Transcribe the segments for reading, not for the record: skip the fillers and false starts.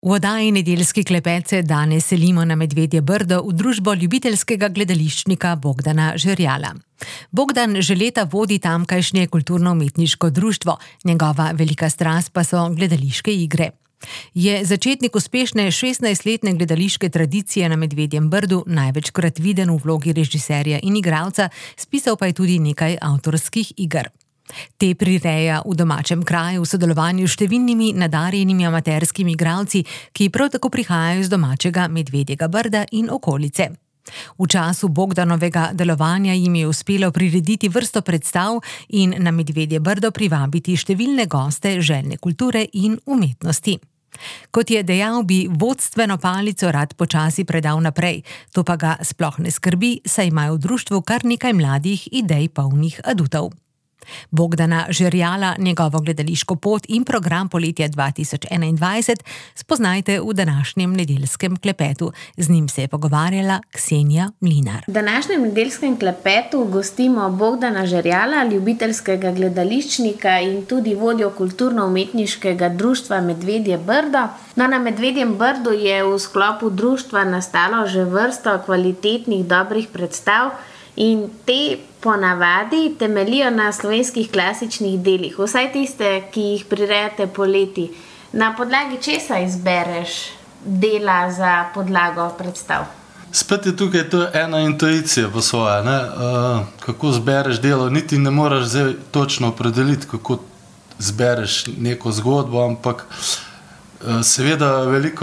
V oddaji Nedeljski klepet se danes selimo na Medvedje Brdo v družbo ljubiteljskega gledališčnika Bogdana Žerjala. Bogdan že leta vodi tamkajšnje kulturno-umetniško društvo, njegova velika strast pa so gledališke igre. Je začetnik uspešne 16-letne gledališke tradicije na Medvedjem Brdu, največkrat viden v vlogi režiserja in igralca, spisal pa je tudi nekaj avtorskih iger. Te prireja v domačem kraju v sodelovanju s številnimi nadarjenimi amaterskimi igralci, ki prav tako prihajajo iz domačega Medvedjega Brda in okolice. V času Bogdanovega delovanja jim je uspelo prirediti vrsto predstav in na Medvedje Brdo privabiti številne goste željne kulture in umetnosti. Kot je dejal, bi vodstveno palico rad počasi predal naprej, to pa ga sploh ne skrbi, saj imajo v društvu kar nekaj mladih idej polnih adutov. Bogdana Žerjala, njegovo gledališko pot in program poletja 2021 spoznajte v današnjem nedeljskem klepetu. Z njim se je pogovarjala Ksenija Mlinar. V današnjem nedeljskem klepetu gostimo Bogdana Žerjala, ljubiteljskega gledališčnika in tudi vodjo kulturno-umetniškega društva Medvedje Brdo. No, na Medvedjem Brdu je v sklopu društva nastalo že vrsto kvalitetnih, dobrih predstav in te ponavadi temeljijo na slovenskih klasičnih delih, vsaj tiste, ki jih prirejate poleti. Na podlagi česa izbereš dela za podlago predstav? Spet je tukaj ena intuicija po svoje, ne? Kako zbereš delo, niti ne moraš zdaj točno opredeliti, kako zbereš neko zgodbo, ampak seveda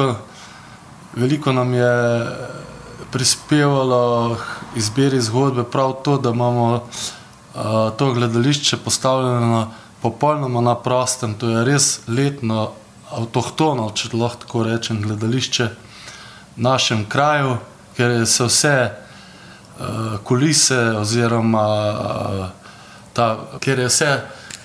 veliko nam je prispevalo izbiri zgodbe prav to, da imamo to gledališče postavljeno popolnoma na prostem. To je res letno, avtohtono, če lahko tako rečem, gledališče v našem kraju, ker se vse kulise oziroma ker je vse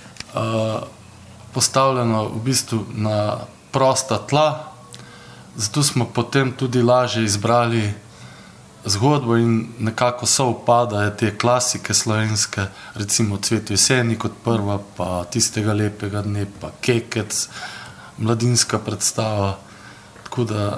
postavljeno v bistvu na prosta tla, zato smo potem tudi lažje izbrali zgodbo in nekako sovpadajo te klasike slovenske, recimo Cvet v jeseni kot prva, pa Tistega lepega dne, pa Kekec, mladinska predstava. Tako da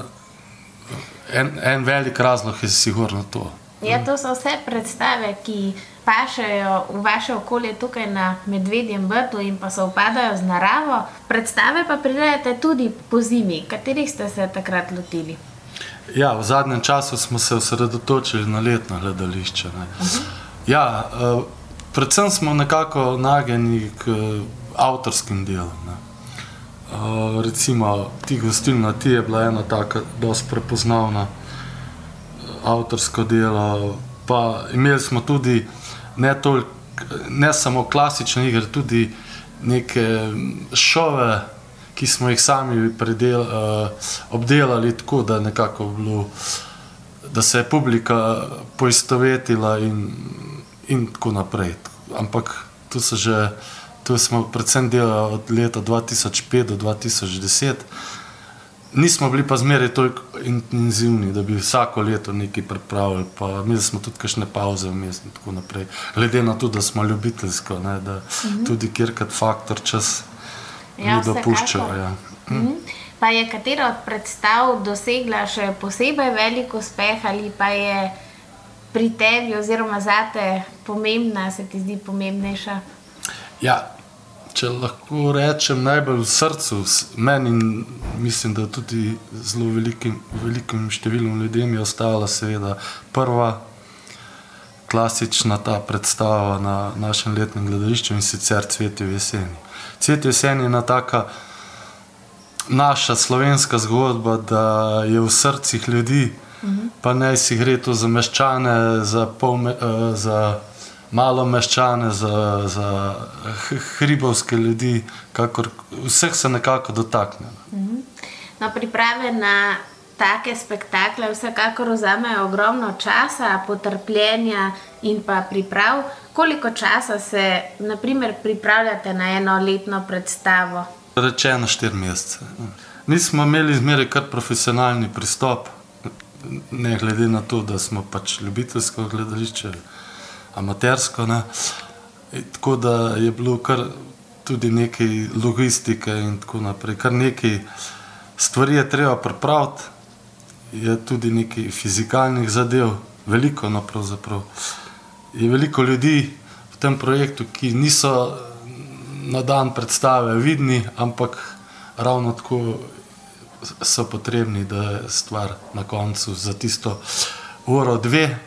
en velik razlog je sigurno to. Ja, to so vse predstave, ki pašejo v vaše okolje tukaj na Medvedjem Brdu in pa sovpadajo z naravo. Predstave pa prirejate tudi po zimi. Katerih ste se takrat lotili? Ja, v zadnjem času smo se osredotočili na letno gledališče. Ja, predvsem smo nekako nageni k avtorskim delom. Recimo Ti gostilna ti je bila ena taka dosti prepoznavna avtorsko delo, pa imeli smo tudi ne samo klasične igre, tudi neke šove, ki smo jih sami obdelali tako, da nekako bilo, da se je publika poistovetila in tako naprej. Ampak tu smo predvsem delali od leta 2005 do 2010. Nismo bili pa zmeraj toliko intenzivni, da bi vsako leto nekaj pripravili, pa imeli smo tudi kakšne pauze vmes in tako naprej. Glede na to, da smo ljubiteljsko, ne, da tudi kjerkrat faktor čas ni dopuščal. Ja. Pa je katera od predstav dosegla še posebej velik uspeh ali pa je pri tebi oziroma zate pomembna, se ti zdi pomembnejša? Ja, če lahko rečem najbolj v srcu, meni mislim, da tudi zelo velikim številom ljudem je ostala seveda prva klasična ta predstava na našem letnem gledališču in sicer Cvet v jeseni. Cvet v jeseni je ena taka naša slovenska zgodba, da je v srcih ljudi, pa naj si gre to za meščane, za malo meščane, za hribovske ljudi, vseh se nekako dotakne. No, priprave na take spektakle vsekakor vzamejo ogromno časa, potrpljenja in pa priprav. Koliko časa se, na primer, pripravljate na eno letno predstavo? Rečeno 4 mesece. Mi smo imeli zmeraj kar profesionalni pristop, ne glede na to, da smo pač ljubiteljsko gledališče, amatersko, ne. Tako da je bilo kar tudi nekaj logistike in tako naprej, kar nekaj stvari je treba pripraviti, je tudi nekaj fizikalnih zadev, veliko, no pravzaprav. Je veliko ljudi v tem projektu, ki niso na dan predstave vidni, ampak ravno tako so potrebni, da je stvar na koncu za tisto uro, dve,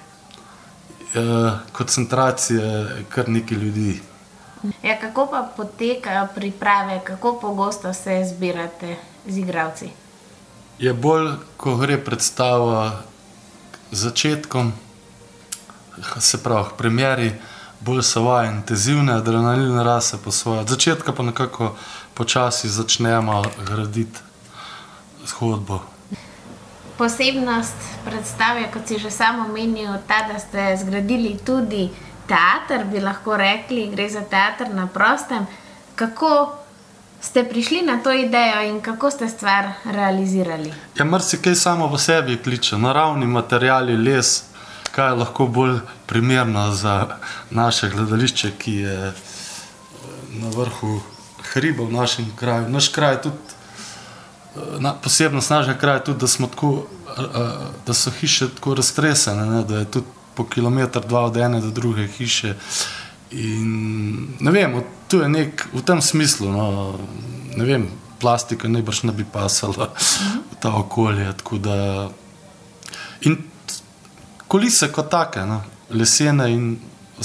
koncentracije kar nekaj ljudi. Ja, kako pa potekajo priprave, kako pogosto se zbirate z igralci? Je bolj, ko gre predstava z začetkom, se pravi, premieri, bolj so vaje intenzivne, adrenalin rase po svoje. Od začetka pa nekako počasi začnemo graditi zgodbo. Posebnost predstave, kot si že sam omenil, ta, da ste zgradili tudi teater, bi lahko rekli, gre za teater na prostem. Kako ste prišli na to idejo in kako ste stvar realizirali? Ja, marsikaj samo po sebi kliče. Naravni materiali, les, kaj je lahko bolj primerno za naše gledališče, ki je na vrhu hriba v našem kraju. Naš kraj je tudi, posebnost našega kraja je tudi, da smo tako, da so hiše tako raztresene, ne, da je tudi po kilometr, dva od ene do druge hiše. In ne vem, tu je v tem smislu, no, ne vem, plastika najbrž ne bi pasala v ta okolje, tako da. In kulise kot take, no, lesene in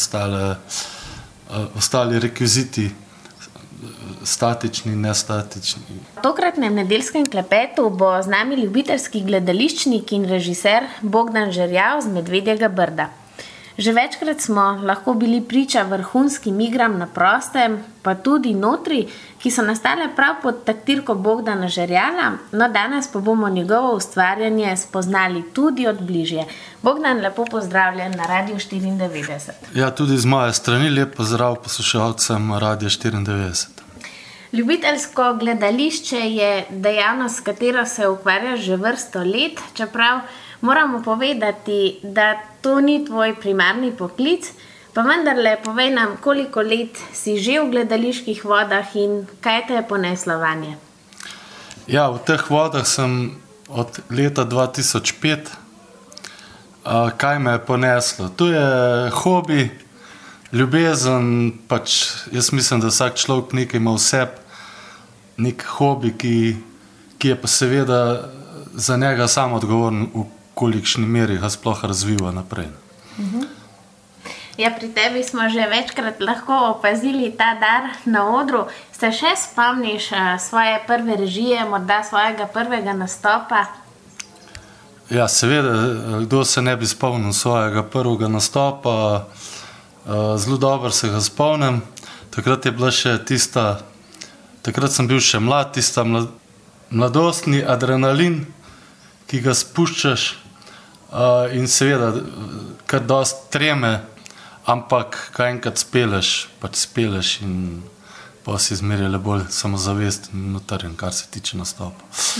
ostali rekviziti, statični, nestatični. V tokratnem nedeljskem klepetu bo z nami ljubiteljski gledališčnik in režiser Bogdan Žerjav z Medvedjega Brda. Že večkrat smo lahko bili priča vrhunskim igram na prostem, pa tudi notri, ki so nastale prav pod taktirko Bogdana Žerjala, no danes pa bomo njegovo ustvarjanje spoznali tudi od bližje. Bogdan, lepo pozdravljen na Radiu 94. Ja, tudi z moje strani lep pozdrav poslušalcem Radia 94. Ljubiteljsko gledališče je dejavnost, s katero se ukvarjaš že vrsto let, čeprav moramo povedati, da to ni tvoj primarni poklic, pa vendarle povej nam, koliko let si že v gledaliških vodah in kaj te je poneslo vanje? Ja, v teh vodah sem od leta 2005. Kaj me je poneslo? To je hobi, ljubezen, pač jaz mislim, da vsak človek nekaj ima vseb, nek hobi, ki je pa seveda za njega sam odgovoren, v kolikšni meri ga sploh razviva naprej. Ja, pri tebi smo že večkrat lahko opazili ta dar na odru. Se še spomniš svoje prve režije, morda svojega prvega nastopa? Ja, seveda, kdo se ne bi spomnil svojega prvega nastopa, zelo dobro se ga spomnim. Takrat je bila še takrat sem bil še mlad, tista mladostni adrenalin, ki ga spuščaš, in seveda kar dosti treme, ampak kaj enkrat speleš in pa si zmeraj bolj samozavesten in utrjen, kar se tiče nastopa.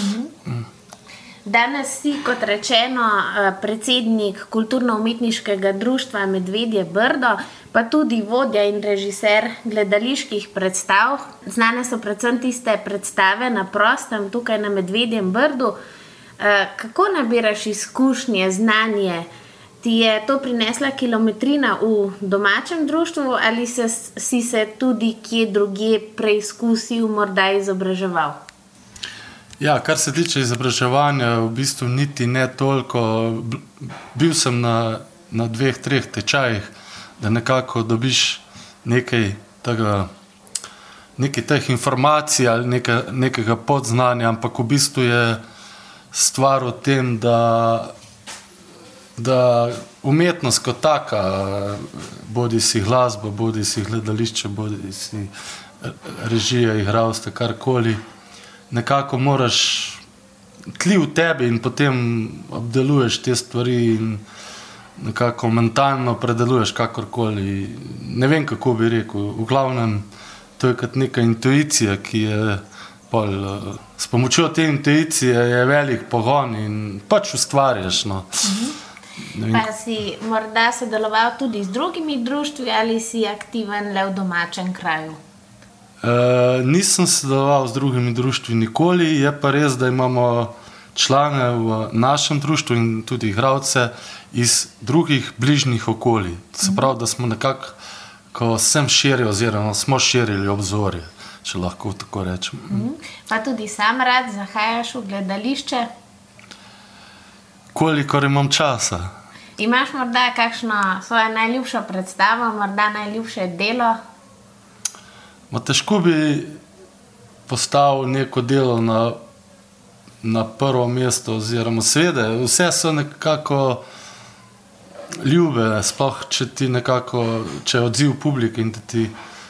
Danes si, kot rečeno, predsednik Kulturno-umetniškega društva Medvedje Brdo, pa tudi vodja in režiser gledaliških predstav. Znane so predvsem tiste predstave na prostem tukaj na Medvedjem Brdu. Kako nabiraš izkušnje, znanje? Ti je to prinesla kilometrina v domačem društvu ali si se tudi kje drugje preizkusil, morda izobraževal? Ja, kar se tiče izobraževanja, v bistvu niti ne toliko. Bil sem na 2-3 tečajih, da nekako dobiš nekaj teh informacij ali nekega podznanja, ampak v bistvu je stvar v tem, da umetnost kot taka, bodi si glasba, bodi si gledališče, bodi si režija, igralstvo, karkoli, nekako moraš tli v tebi in potem obdeluješ te stvari in nekako mentalno predeluješ kakorkoli. Ne vem, kako bi rekel. V glavnem, to je kot neka intuicija, ki je s pomočjo te intuicije je velik pogon in pač ustvarjaš. No. Pa si morda sodeloval tudi z drugimi društvi ali si aktiven le v domačem kraju? Nisem sodeloval z drugimi društvi nikoli, je pa res, da imamo člane v našem društvu in tudi igralce iz drugih bližnjih okolij. Se pravi, da smo nekako, ko sem širil oziroma smo širili obzorje, če lahko tako rečem. Pa tudi sam rad zahajaš v gledališče? Kolikor imam časa. Imaš morda kakšno svojo najljubšo predstavo, morda najljubše delo? Težko bi postavil neko delo na prvo mesto, oziroma seveda, vse so nekako ljube, sploh če je odziv publike in da ti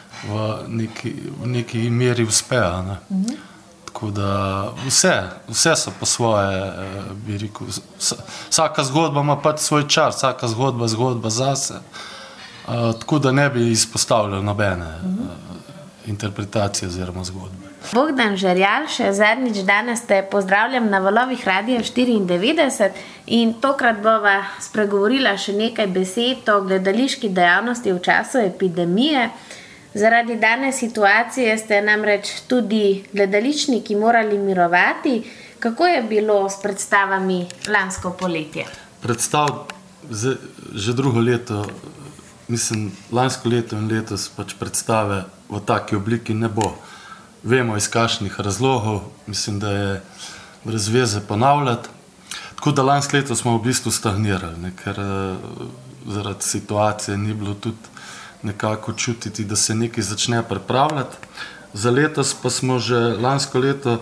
v neki meri uspeja. Tako da vse so po svoje, bi rekel, vsaka zgodba ima pač svoj čar, vsaka zgodba zase, tako da ne bi izpostavljal nobene interpretacije oziroma zgodbe. Bogdan Žerjal, še zadnjič danes te pozdravljam na valovih Radia 94 in tokrat bova spregovorila še nekaj besed o gledališki dejavnosti v času epidemije. Zaradi dane situacije ste namreč tudi gledališčniki morali mirovati. Kako je bilo s predstavami lansko poletje? Predstav že drugo leto, mislim, lansko leto in letos pač predstave v taki obliki ne bo. Vemo iz kakšnih razlogov, mislim, da je brez veze ponavljati. Tako da lansko leto smo v bistvu stagnirali, ker zaradi situacije ni bilo tudi nekako čutiti, da se nekaj začne pripravljati. Za letos pa smo že lansko leto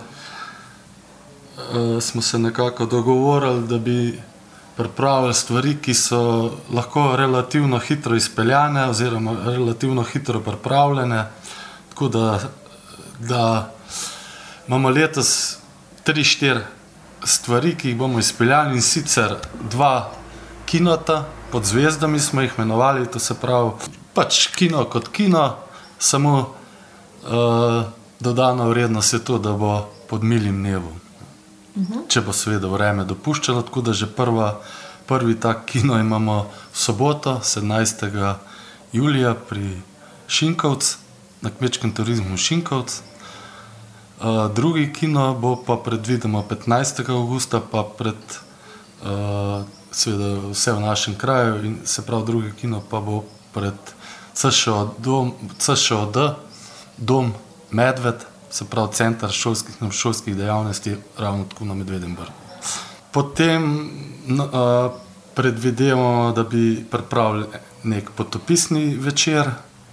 smo se nekako dogovorili, da bi pripravili stvari, ki so lahko relativno hitro izpeljane oziroma relativno hitro pripravljene, tako da imamo letos 3-4 stvari, ki jih bomo izpeljali, in sicer 2 kinota, pod zvezdami smo jih imenovali, to se pravi pač kino kot kino, samo dodana vrednost je to, da bo pod milim nebom. Če bo seveda vreme dopuščalo, tako da že prvi tak kino imamo v soboto, 17. julija pri Šinkovcu, na Kmečkem turizmu Šinkovc. Drugi kino bo pa predvidoma 15. avgusta, pa seveda vse v našem kraju, in se pravi drugi kino pa bo pred CŠOD, Dom Medved, se pravi Center šolskih dejavnosti, ravno tako na Medvedjem Brdu. Potem predvidevamo, da bi pripravili nek potopisni večer.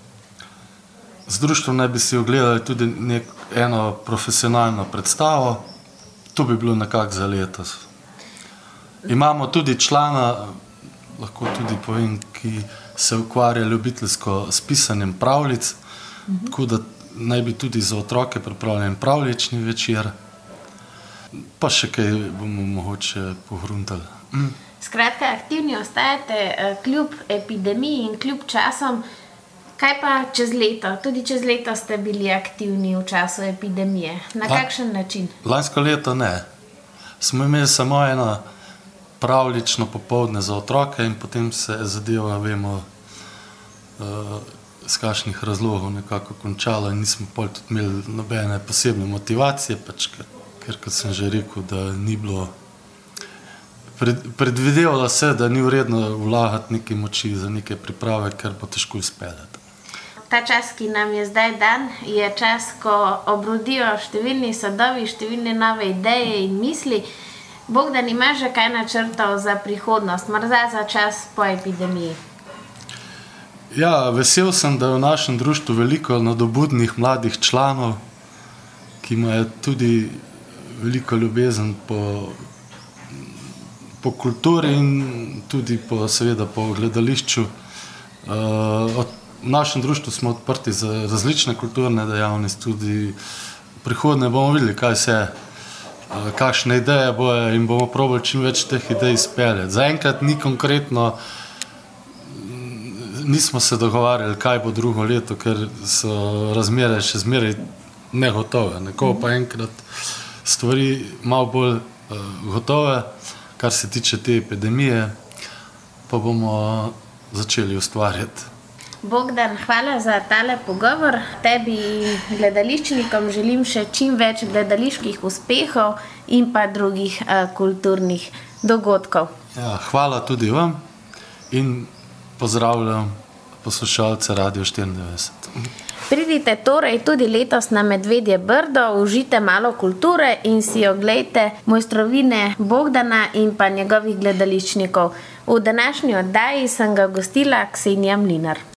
Z društvom naj bi si ogledali tudi eno profesionalno predstavo. To bi bilo nekako za letos. Imamo tudi člana, lahko tudi povem, ki se ukvarja ljubiteljsko s pisanjem pravljic, tako da naj bi tudi za otroke pripravljen pravljični večer. Pa še kaj bomo mogoče pogruntali. Skratka, aktivni ostajate kljub epidemiji in kljub časom. Kaj pa čez leto? Tudi čez leto ste bili aktivni v času epidemije. Na kakšen način? Lansko leto ne. Smo imeli samo eno pravljično popoldne za otroke in potem se zadeva, vemo, z kakšnih razlogov nekako končala in nismo pol tudi imeli nobene posebne motivacije, pač ker kot sem že rekel, da ni bilo predvidevalo se, da ni vredno vlagati neke moči za neke priprave, ker bo težko izpeljati. Ta čas, ki nam je zdaj dan, je čas, ko obrodijo številni sadovi, številne nove ideje in misli. Bogdan, imaš že kaj načrtov za prihodnost, morda za čas po epidemiji? Ja, vesel sem, da je v našem društvu veliko nadobudnih mladih članov, ki imajo tudi veliko ljubezen po kulturi in tudi seveda po gledališču. V našem društvu smo odprti za različne kulturne dejavnosti, tudi v prihodnje bomo videli, kaj se, kakšne ideje bojo in bomo probali čim več teh idej izpeljati. Zaenkrat ni konkretno, nismo se dogovarjali, kaj bo drugo leto, ker so razmere še zmeraj negotove. Neko pa enkrat stvari malo bolj gotove, kar se tiče te epidemije, pa bomo začeli ustvarjati Bogdan, hvala za tale pogovor. Tebi in gledališčnikom želim še čim več gledaliških uspehov in pa drugih kulturnih dogodkov. Ja, hvala tudi vam in pozdravljam poslušalce Radio 94. Pridite torej tudi letos na Medvedje Brdo, užijte malo kulture in si oglejte mojstrovine Bogdana in pa njegovih gledališčnikov. V današnji oddaji sem ga gostila Ksenija Mlinar.